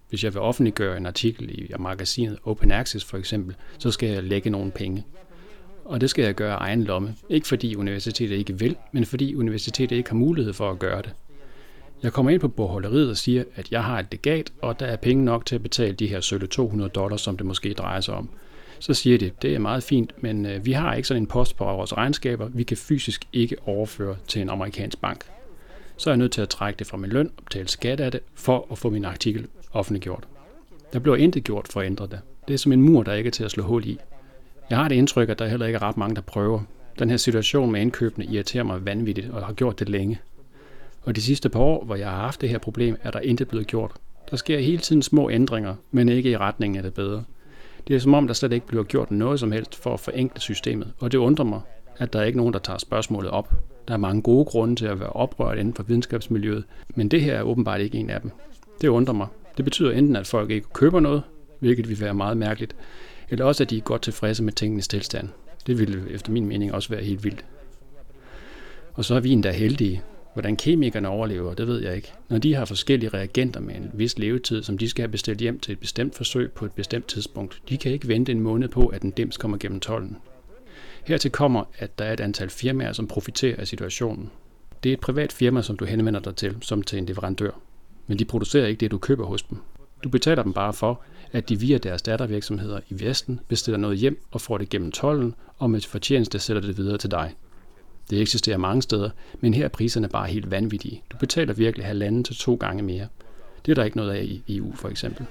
Hvis jeg vil offentliggøre en artikel i magasinet Open Access for eksempel, så skal jeg lægge nogle penge. Og det skal jeg gøre af egen lomme. Ikke fordi universitetet ikke vil, men fordi universitetet ikke har mulighed for at gøre det. Jeg kommer ind på bogholderiet og siger, at jeg har et legat, og der er penge nok til at betale de her sølle $200, som det måske drejer sig om. Så siger de, det er meget fint, men vi har ikke sådan en post på vores regnskaber. Vi kan fysisk ikke overføre til en amerikansk bank. Så er jeg nødt til at trække det fra min løn og betale skat af det, for at få min artikel offentliggjort. Der bliver intet gjort for at ændre det. Det er som en mur, der ikke er til at slå hul i. Jeg har det indtryk, at der heller ikke er ret mange, der prøver. Den her situation med indkøbene irriterer mig vanvittigt, og har gjort det længe. Og de sidste par år, hvor jeg har haft det her problem, er der intet blevet gjort. Der sker hele tiden små ændringer, men ikke i retningen af det bedre. Det er som om, der slet ikke bliver gjort noget som helst for at forenkle systemet, og det undrer mig, at der er ikke nogen, der tager spørgsmålet op. Der er mange gode grunde til at være oprørt inden for videnskabsmiljøet, men det her er åbenbart ikke en af dem. Det undrer mig. Det betyder enten, at folk ikke køber noget, hvilket vil være meget mærkeligt, eller også, at de er godt tilfredse med tingenes tilstand. Det ville efter min mening også være helt vildt. Og så er vi endda heldige. Hvordan kemikerne overlever, det ved jeg ikke. Når de har forskellige reagenter med en vis levetid, som de skal have bestilt hjem til et bestemt forsøg på et bestemt tidspunkt, de kan ikke vente en måned på, at en dims kommer gennem tolden. Hertil kommer, at der er et antal firmaer, som profiterer af situationen. Det er et privat firma, som du henvender dig til, som til en leverandør. Men de producerer ikke det, du køber hos dem. Du betaler dem bare for, at de via deres dattervirksomheder i Vesten bestiller noget hjem og får det gennem tolden, og med fortjeneste sætter det videre til dig. Det eksisterer mange steder, men her er priserne bare helt vanvittige. Du betaler virkelig 1,5 til 2 gange mere. Det er der ikke noget af i EU for eksempel.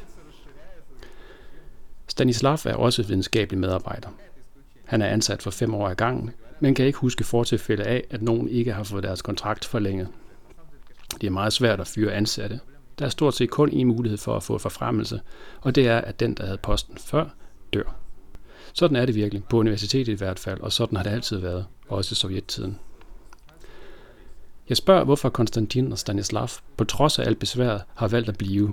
Stanislav er også videnskabelig medarbejder. Han er ansat for 5 år ad gangen, men kan ikke huske fortilfælde af, at nogen ikke har fået deres kontrakt forlænget. Det er meget svært at fyre ansatte. Der er stort set kun en mulighed for at få forfremmelse, og det er, at den, der havde posten før, dør. Sådan er det virkelig, på universitetet i hvert fald, og sådan har det altid været, også i sovjettiden. Jeg spørger, hvorfor Konstantin og Stanislav, på trods af alt besværet, har valgt at blive.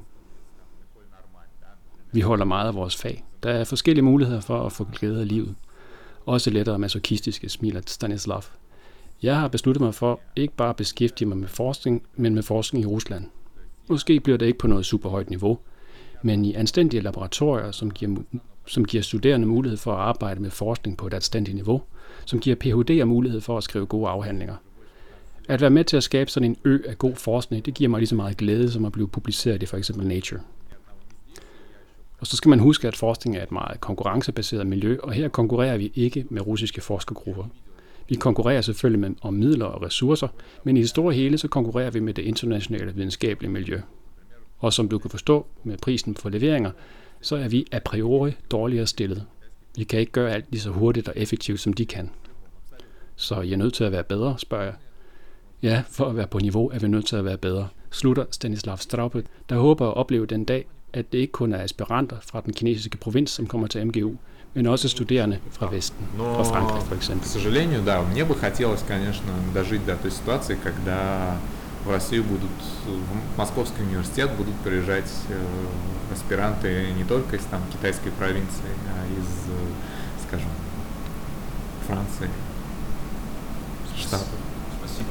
Vi holder meget af vores fag. Der er forskellige muligheder for at få glæde af livet. Også lettere masochistiske, smiler Stanislav. Jeg har besluttet mig for ikke bare at beskæftige mig med forskning, men med forskning i Rusland. Måske bliver det ikke på noget superhøjt niveau, men i anstændige laboratorier, som giver studerende mulighed for at arbejde med forskning på et anstændigt niveau, som giver PhD'er mulighed for at skrive gode afhandlinger. At være med til at skabe sådan en ø af god forskning, det giver mig lige så meget glæde, som at blive publiceret i for eksempel Nature. Og så skal man huske, at forskning er et meget konkurrencebaseret miljø, og her konkurrerer vi ikke med russiske forskergrupper. Vi konkurrerer selvfølgelig om midler og ressourcer, men i det store hele så konkurrerer vi med det internationale videnskabelige miljø. Og som du kan forstå med prisen for leveringer, så er vi a priori dårligere stillet. Vi kan ikke gøre alt lige så hurtigt og effektivt, som de kan. Så I er nødt til at være bedre, spørger jeg. Ja, for at være på niveau er vi nødt til at være bedre, slutter Stanislav Straube, der håber at opleve den dag, at det ikke kun er aspiranter fra den kinesiske provins, som kommer til MGU, men også studerende fra Vesten, fra Frankrig for eksempel. К сожалению, да, мне бы хотелось, конечно, дожить до той ситуации, когда в Россию будут, в Московский университет будут приезжать аспиранты не только из там китайской провинции, а из, скажем, Франции, Штатов. Спасибо.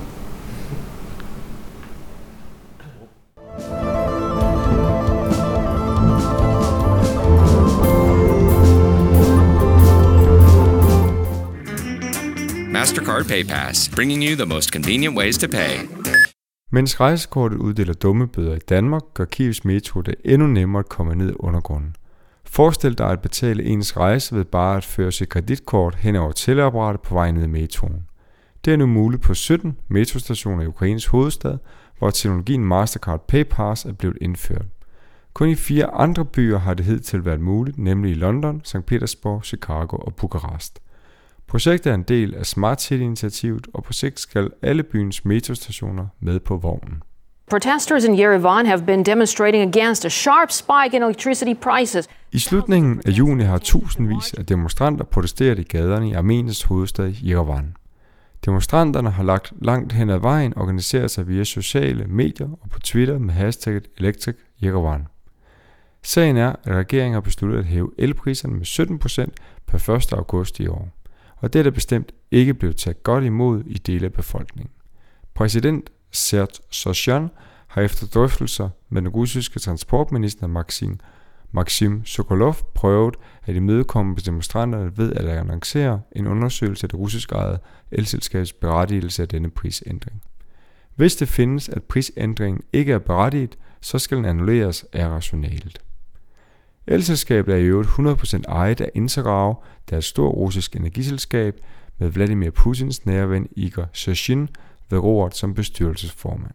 MasterCard PayPass, bringing you the most convenient ways to pay. Mens rejsekortet uddeler dumme bøder i Danmark, gør Kievs metro det endnu nemmere at komme ned i undergrunden. Forestil dig at betale ens rejse ved bare at føre sit kreditkort hen over tællapparatet på vej ned i metroen. Det er nu muligt på 17 metrostationer i Ukraines hovedstad, hvor teknologien MasterCard PayPass er blevet indført. Kun i 4 andre byer har det hidtil været muligt, nemlig i London, St. Petersburg, Chicago og Bukarest. Projektet er en del af Smart City-initiativet, og på sigt skal alle byens metrostationer med på vognen. Protesters in Yerevan have been demonstrating against a sharp spike in electricity prices. I slutningen af juni har tusindvis af demonstranter protesteret i gaderne i Armeniens hovedstad Yerevan. Demonstranterne har langt hen ad vejen organiseret sig via sociale medier og på Twitter med hashtagget #ElectricYerevan. Sagen er, at regeringen har besluttet at hæve elpriserne med 17% per 1. august i år. Og det er bestemt ikke blevet taget godt imod i dele af befolkningen. Præsident Serge Sargsyan har efter drøftelser med den russiske transportminister Maxim Sokolov prøvet at imødekomme demonstranterne ved at annoncere en undersøgelse af det russiske ejede elselskabs berettigelse af denne prisændring. Hvis det findes, at prisændringen ikke er berettiget, så skal den annulleres af rationalet. Elselskabet er i øvrigt 100% ejet af Interrail, der er et stort russisk energiselskab med Vladimir Putins nærven Igor Shashin ved roret som bestyrelsesformand.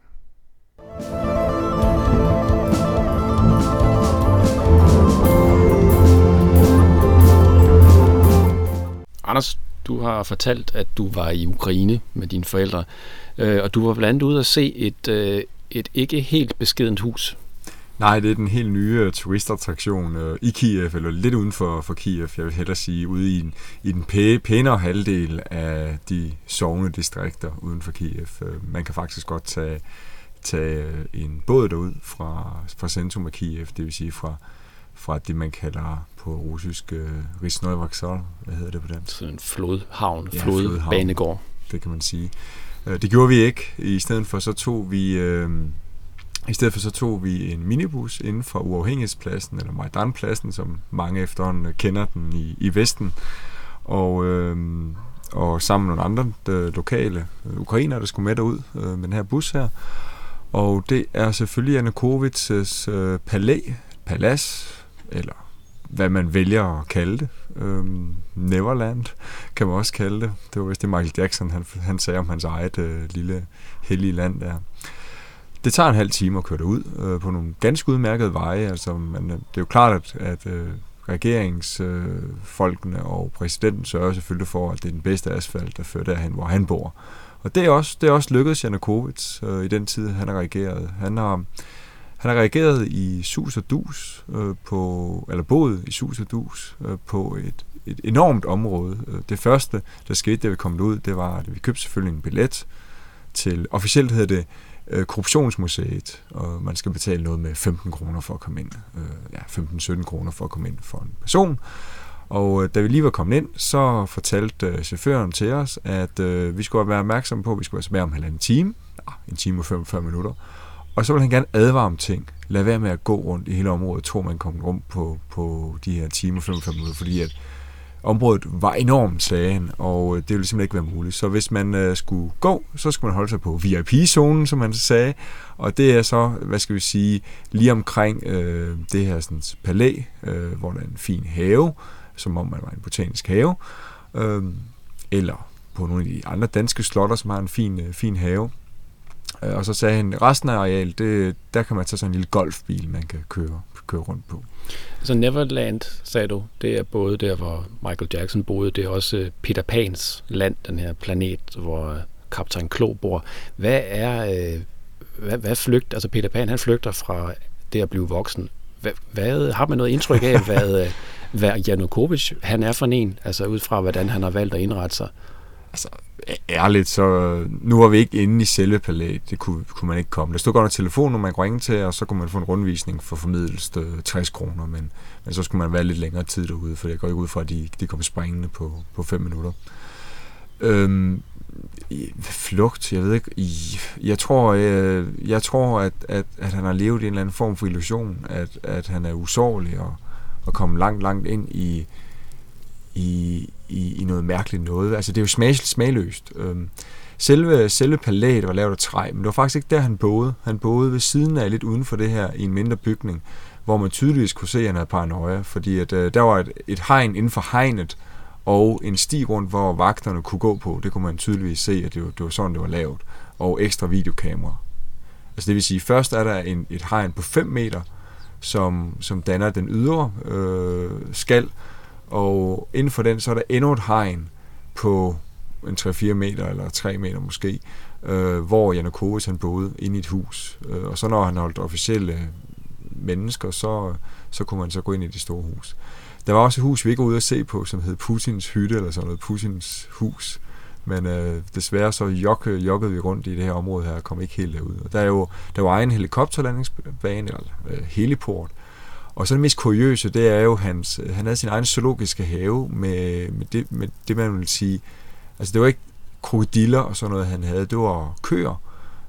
Anders, du har fortalt, at du var i Ukraine med dine forældre, og du var blandt andet ude at se et ikke helt beskedent hus. Nej, det er den helt nye turistattraktion i Kiev, eller lidt uden for Kiev, jeg vil hellere sige, ude i den pænere halvdel af de sogne distrikter uden for Kiev. Man kan faktisk godt tage en båd derud fra centrum af Kiev, det vil sige fra det, man kalder på russisk Rysnoy Vokzal. Hvad hedder det på dansk? Sådan en flodhavn, flodbanegård. Det kan man sige. Det gjorde vi ikke. I stedet for så tog vi en minibus inden for Uafhængighedspladsen, eller Majdanpladsen, som mange efterhånden kender den i Vesten. Og sammen med nogle andre lokale ukrainere, der skulle med derud med den her bus her. Og det er selvfølgelig Janukovyt's palads, eller hvad man vælger at kalde det. Neverland kan man også kalde det. Det var vist det Michael Jackson, han sagde om hans eget lille hellige land der. Det tager en halv time at køre derud på nogle ganske udmærkede veje. Altså, det er jo klart, at regeringsfolkene og præsidenten sørger selvfølgelig for, at det er den bedste asfalt, der fører derhen, hvor han bor. Og det er også lykkedes Janukovyč i den tid, han har regeret. Han har reageret i sus og dus eller boet i sus og dus på et enormt område. Det første, der skete, da vi kom ud, det var, at vi købte selvfølgelig en billet til, officielt hedder det Korruptionsmuseet, og man skal betale noget med 15 kroner for at komme ind. 15-17 kroner for at komme ind for en person. Og da vi lige var kommet ind, så fortalte chaufføren til os, at vi skulle være opmærksomme på, at vi skulle være om halvanden time, en time og 45 minutter. Og så ville han gerne advare om ting. Lad være med at gå rundt i hele området, tror man kommer rundt på de her timer og 45 minutter, fordi at området var enormt, sagde han, og det ville simpelthen ikke være muligt. Så hvis man skulle gå, så skulle man holde sig på VIP-zonen, som han sagde, og det er så, hvad skal vi sige, lige omkring det her sådan, palæ, hvor der er en fin have, som om man var en botanisk have, eller på nogle af de andre danske slotter, som har en fin have. Og så sagde han, resten af arealet, der kan man tage sådan en lille golfbil, man kan køre rundt på. Så Neverland, sagde du, det er både der, hvor Michael Jackson boede, det er også Peter Pans land, den her planet, hvor kaptajn Klo bor. Hvad flygter, altså Peter Pan, han flygter fra det at blive voksen. Hvad har man noget indtryk af, hvad Janukovyč, han er for en, altså ud fra, hvordan han har valgt at indrette sig? Altså, ærligt, så nu var vi ikke inde i selve palæet. Det kunne man ikke komme. Der stod godt en telefon, man kunne ringe til, og så kunne man få en rundvisning for formiddelst 60 kroner, men så skulle man være lidt længere tid derude, for jeg går ikke ud fra, at de kom springende på 5 minutter. Flugt, jeg ved ikke. Jeg tror, at han har levet i en eller anden form for illusion, at han er usårlig og komme langt ind i noget mærkeligt noget. Altså, det er jo smagløst. Selve palæet var lavet af træ, men det var faktisk ikke der, han boede. Han boede ved siden af, lidt uden for det her, i en mindre bygning, hvor man tydeligvis kunne se, at han havde paranoia, fordi at, der var et hegn inden for hegnet, og en sti rundt, hvor vagterne kunne gå på. Det kunne man tydeligvis se, at det var sådan, det var lavet. Og ekstra videokamera. Altså det vil sige, først er der et hegn på 5 meter, som danner den ydre skal, og inden for den, så er der endnu et hegn på en 3-4 meter, eller 3 meter måske, hvor Janukovyč han boede inde i et hus. Og så når han holdt officielle mennesker, så kunne man så gå ind i det store hus. Der var også et hus, vi ikke var ude at se på, som hed Putins hytte, eller sådan noget, Putins hus. Men desværre så joggede vi rundt i det her område her, og kom ikke helt derud. Og der var egen helikopterlandingsbane, eller heliport. Og så det mest kuriøse, det er jo, han havde sin egen zoologiske have med det, man vil sige. Altså det var ikke krokodiller og sådan noget, han havde. Det var køer,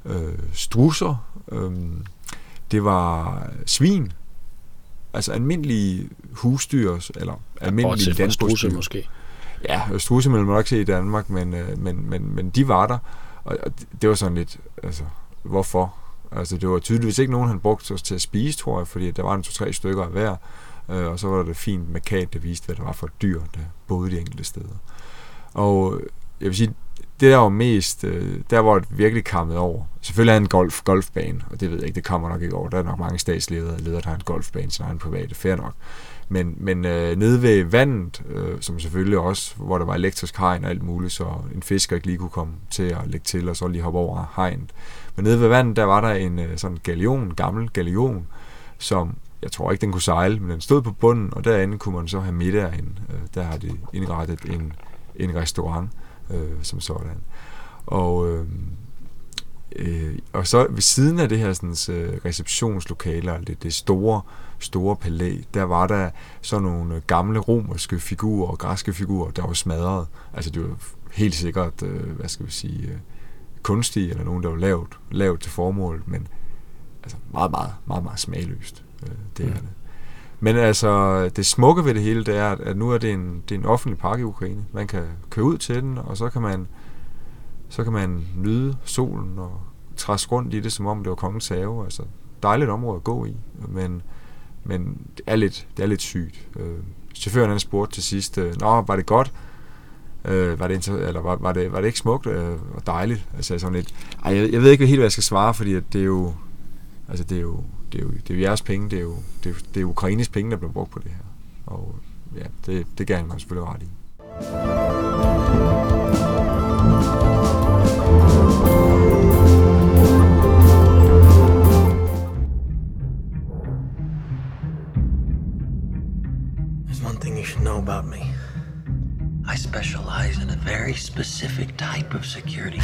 strudser, det var svin, altså almindelige husdyr, eller almindelige landbrugsdyr. Måske. Ja, strudse vil man nok se i Danmark, men de var der, og det var sådan lidt, altså, hvorfor? Altså, det var tydeligvis ikke nogen, han brugte os til at spise, tror jeg, fordi der var en 2-3 stykker af hver, og så var det fint markat, der viste, hvad det var for et dyr, der boede de enkelte steder. Og jeg vil sige, det der var mest, der var det virkelig kammet over. Selvfølgelig er en golfbane, og det ved jeg ikke, det kommer nok ikke over. Der er nok mange statsledere, der har en golfbane, så der er en private, fair nok. Men nede ved vandet, som selvfølgelig også, hvor der var elektrisk hegn og alt muligt, så en fisker ikke lige kunne komme til at lægge til, og så lige hoppe over hegnet. Men nede ved vandet, der var der en sådan en gammel galion, som, jeg tror ikke, den kunne sejle, men den stod på bunden, og derinde kunne man så have middag ind. Der har de indrettet en restaurant, som sådan. Og så ved siden af det her sådan, receptionslokaler, det store palæ, der var der så nogle gamle romerske figurer og græske figurer, der var smadret. Altså det var helt sikkert, kunstige, eller nogen, der var lavet til formål, men altså meget smagløst. Det er det. Men altså, det smukke ved det hele, det er, at nu er det en offentlig park i Ukraine. Man kan køre ud til den, og så kan man nyde solen og træske rundt i det, som om det var kongens have. Altså, dejligt område at gå i, men det er lidt sygt. Chaufføren han spurgte til sidst, var det godt? Var det ikke smukt og dejligt? Altså sådan lidt. Jeg ved ikke helt, hvad jeg skal svare, fordi at det er jo jeres penge, det er jo Ukraines penge, der bliver brugt på det her. Og ja, det gav han mig selvfølgelig ret i. There's one thing you should know about me. I specialize in a very specific type of security.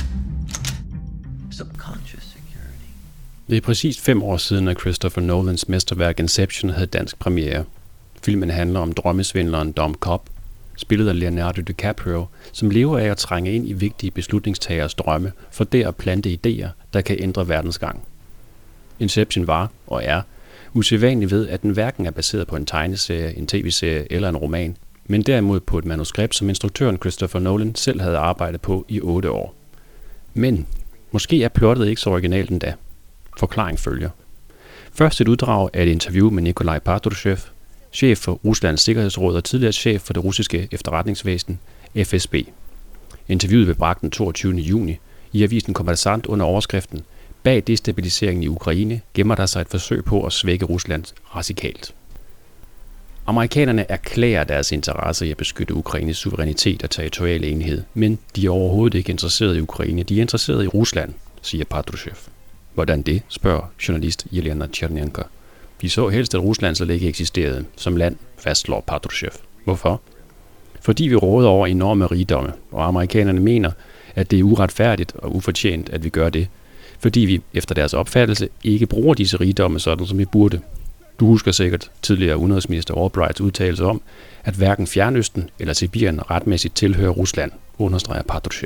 Subconscious security. Det er præcis 5 år siden, at Christopher Nolans mesterværk Inception havde dansk premiere. Filmen handler om drømmesvindleren Dom Cobb, spillet af Leonardo DiCaprio, som lever af at trænge ind i vigtige beslutningstagers drømme, for der at plante idéer, der kan ændre verdens gang. Inception var, og er, usædvanlig ved, at den hverken er baseret på en tegneserie, en tv-serie eller en roman, men derimod på et manuskript, som instruktøren Christopher Nolan selv havde arbejdet på i 8 år. Men måske er plottet ikke så originalt endda. Forklaring følger. Først et uddrag af et interview med Nikolaj Patrushev, chef for Ruslands Sikkerhedsråd og tidligere chef for det russiske efterretningsvæsen, FSB. Interviewet blev bragt den 22. juni i avisen Kommersant under overskriften "Bag destabiliseringen i Ukraine gemmer der sig et forsøg på at svække Rusland radikalt". Amerikanerne erklærer deres interesse i at beskytte Ukraines suverænitet og territoriale enhed, men de er overhovedet ikke interesseret i Ukraine, de er interesseret i Rusland, siger Patrushev. Hvordan det, spørger journalist Yelena Chernenko. De så helst, at Rusland slet ikke eksisterede som land, fastslår Patrushev. Hvorfor? Fordi vi råder over enorme rigdomme, og amerikanerne mener, at det er uretfærdigt og ufortjent, at vi gør det, fordi vi efter deres opfattelse ikke bruger disse rigdomme sådan, som vi burde. Du husker sikkert tidligere udenrigsminister Albrights udtalelse om, at hverken Fjernøsten eller Sibirien retmæssigt tilhører Rusland, understreger Patrushev.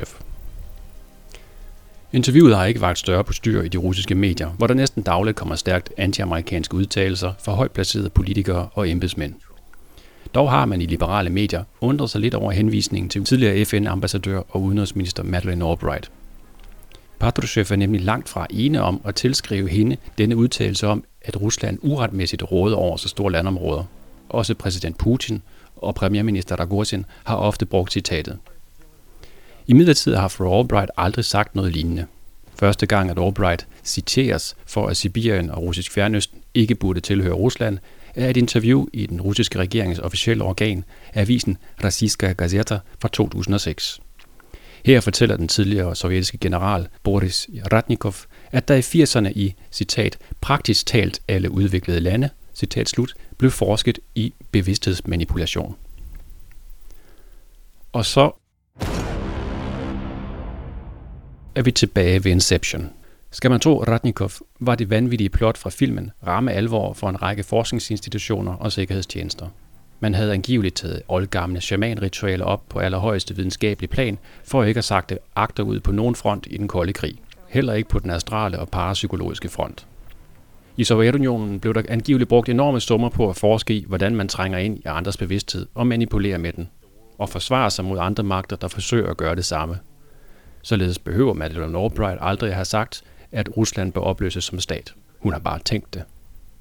Interviewet har ikke vakt større postyr i de russiske medier, hvor der næsten dagligt kommer stærkt anti-amerikanske udtalelser fra højt placerede politikere og embedsmænd. Dog har man i liberale medier undret sig lidt over henvisningen til tidligere FN-ambassadør og udenrigsminister Madeleine Albright. Patrushev er nemlig langt fra ene om at tilskrive hende denne udtalelse om, at Rusland uretmæssigt råder over så store landområder. Også præsident Putin og premierminister Rogozin har ofte brugt citatet. Imidlertid har fru Albright aldrig sagt noget lignende. Første gang, at Albright citeres for, at Sibirien og russisk Fjernøsten ikke burde tilhøre Rusland, er et interview i den russiske regerings officielle organ, avisen Rossiyskaya Gazeta fra 2006. Her fortæller den tidligere sovjetiske general Boris Ratnikov, at der i 80'erne i, citat, praktisk talt alle udviklede lande, citat slut, blev forsket i bevidsthedsmanipulation. Og så er vi tilbage ved Inception. Skal man tro Ratnikov, var det vanvittige plot fra filmen ramme alvor for en række forskningsinstitutioner og sikkerhedstjenester. Man havde angiveligt taget oldgamle shamanritualer op på allerhøjeste videnskabelig plan, for ikke at sagt det agterud på nogen front i den kolde krig. heller ikke på den astrale og parapsykologiske front. I Sovjetunionen blev der angiveligt brugt enorme summer på at forske i, hvordan man trænger ind i andres bevidsthed og manipulerer med den, og forsvarer sig mod andre magter, der forsøger at gøre det samme. Således behøver Madeleine Albright aldrig have sagt, at Rusland bør opløses som stat. Hun har bare tænkt det.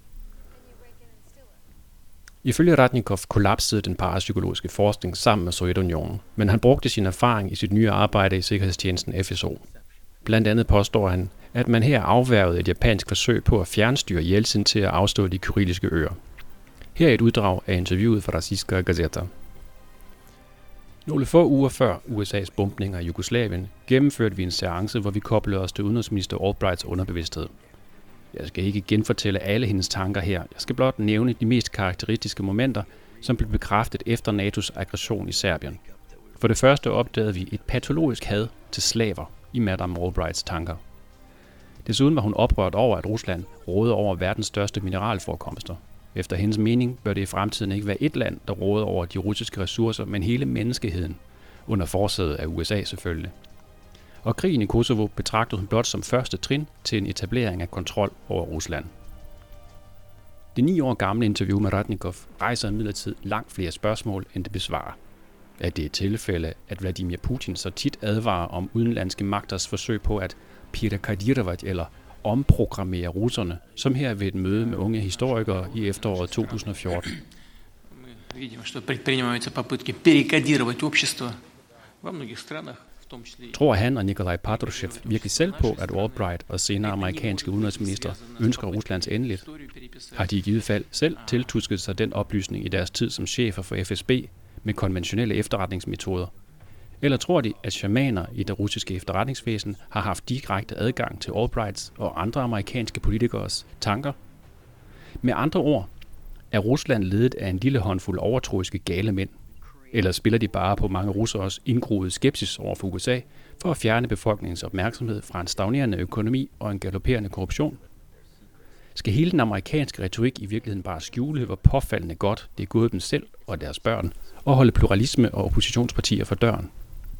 Ifølge Ratnikov kollapsede den parapsykologiske forskning sammen med Sovjetunionen, men han brugte sin erfaring i sit nye arbejde i sikkerhedstjenesten FSO. Blandt andet påstår han, at man her afværgede et japansk forsøg på at fjernstyre Jeltsin til at afstå de Kyrilliske øer. Her er et uddrag af interviewet fra Rossijska Gazeta. Nogle få uger før USA's bombninger i Jugoslavien gennemførte vi en seance, hvor vi koblede os til udenrigsminister Albrights underbevidsthed. Jeg skal ikke genfortælle alle hendes tanker her. Jeg skal blot nævne de mest karakteristiske momenter, som blev bekræftet efter NATO's aggression i Serbien. For det første opdagede vi et patologisk had til slaver i Madame Albrights tanker. Desuden var hun oprørt over, at Rusland rådede over verdens største mineralforekomster. Efter hendes mening bør det i fremtiden ikke være et land, der råder over de russiske ressourcer, men hele menneskeheden, under forsædet af USA selvfølgelig. Og krigen i Kosovo betragtede hun blot som første trin til en etablering af kontrol over Rusland. Det 9 år gamle interview med Ratnikov rejser imidlertid langt flere spørgsmål, end det besvarer. Er det et tilfælde, at Vladimir Putin så tit advarer om udenlandske magters forsøg på at pirakadировать eller omprogrammere russerne, som her ved et møde med unge historikere i efteråret 2014? Tror han og Nikolaj Patrushev virkelig selv på, at Albright og senere amerikanske udenrigsminister ønsker Ruslands endeligt? Har de i givet fald selv tiltusket sig den oplysning i deres tid som chefer for FSB med konventionelle efterretningsmetoder? Eller tror de, at shamaner i det russiske efterretningsvæsen har haft direkte adgang til Albrights og andre amerikanske politikers tanker? Med andre ord, er Rusland ledet af en lille håndfuld overtroiske gale mænd? Eller spiller de bare på mange russeres indgroede skepsis over for USA for at fjerne befolkningens opmærksomhed fra en stagnerende økonomi og en galopperende korruption? Skal hele den amerikanske retorik i virkeligheden bare skjule, hvor påfaldende godt det er gået dem selv og deres børn, og holde pluralisme og oppositionspartier for døren?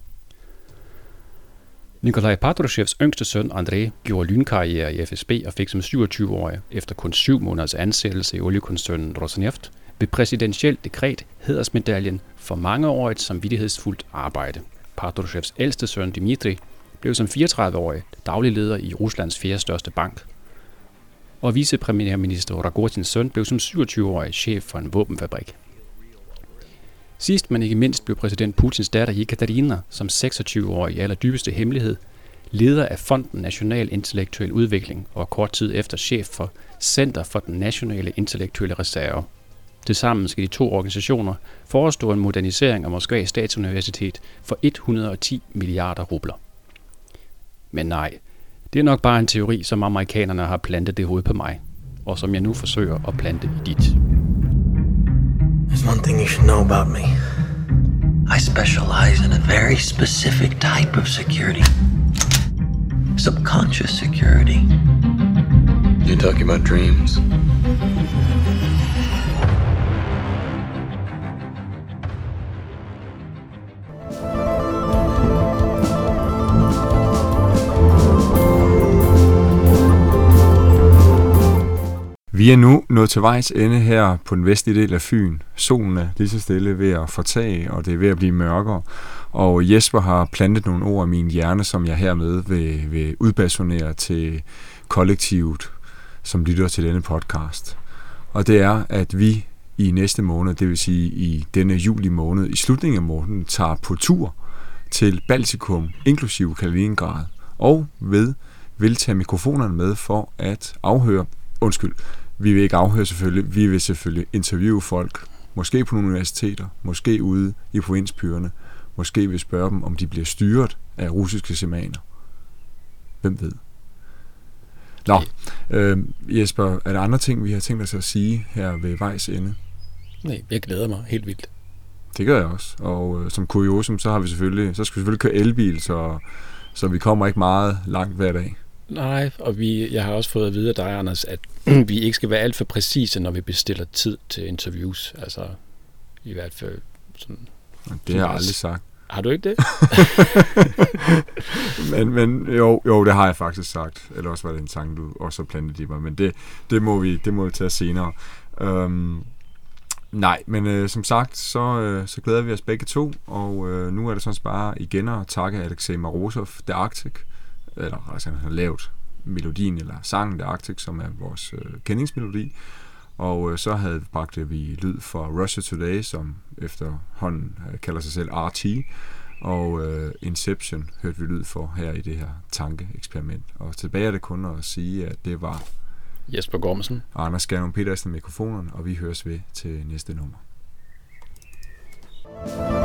Nikolaj Patrushevs yngste søn Andrei gjorde lynkarriere i FSB og fik som 27-årig efter kun 7 måneders ansættelse i oliekoncernen Rosneft ved præsidentielt dekret hædersmedaljen for mangeårigt samvittighedsfuldt arbejde. Patrushevs ældste søn Dmitri blev som 34-årig daglig leder i Ruslands 4. største bank. Og vicepremierminister Rogozins søn blev som 27-årig chef for en våbenfabrik. Sidst, men ikke mindst, blev præsident Putins datter Jekaterina som 26-årig i allerdybeste hemmelighed leder af Fonden National Intellektuel Udvikling og kort tid efter chef for Center for den Nationale Intellektuelle Reserve. Tilsammen skal de 2 organisationer forestå en modernisering af Moskva Statsuniversitet for 110 milliarder rubler. Men nej, det er nok bare en teori, som amerikanerne har plantet det hoved på mig, og som jeg nu forsøger at plante i dit. There's one thing you should know about me. I specialize in a very specific type of security. Subconscious security. You talking about dreams? Vi er nu nået til vejs ende her på den vestlige del af Fyn. Solen er lige så stille ved at fortage, og det er ved at blive mørkere. Og Jesper har plantet nogle ord i min hjerne, som jeg hermed vil udbasunere til kollektivet, som lytter til denne podcast. Og det er, at vi i næste måned, det vil sige i denne juli måned, i slutningen af måneden, tager på tur til Baltikum, inklusive Kaliningrad, og vil tage mikrofonerne med for at afhøre. Vi vil ikke afhøre selvfølgelig, vi vil selvfølgelig interviewe folk, måske på nogle universiteter, måske ude i provinsbyerne, måske vil spørge dem, om de bliver styret af russiske shamaner. Hvem ved? Nå, Jesper, er der andre ting, vi har tænkt os at sige her ved vejs ende? Nej, jeg glæder mig helt vildt. Det gør jeg også, og som kuriosum, så skal vi selvfølgelig køre elbil, så vi kommer ikke meget langt hver dag. Nej, og jeg har også fået at vide af dig, Anders, at vi ikke skal være alt for præcise, når vi bestiller tid til interviews. Altså, i hvert fald sådan... Det har jeg aldrig sagt. Har du ikke det? men jo, det har jeg faktisk sagt. Eller også var det en sang, du også plantede i mig. Men det må vi tage senere. Nej, men som sagt, så glæder vi os begge to. Og nu er det sådan bare igen at takke Alexei Morozov, The Arctic. Eller altså, han har lavet melodien eller sangen The Arctic, som er vores kendingsmelodi. Og så bragte vi lyd for Russia Today, som efterhånden kalder sig selv RT. Og Inception hørte vi lyd for her i det her tankeeksperiment. Og tilbage er det kun at sige, at det var Jesper Gormsen og Anders Skærnum Petersen mikrofonerne, og vi høres ved til næste nummer.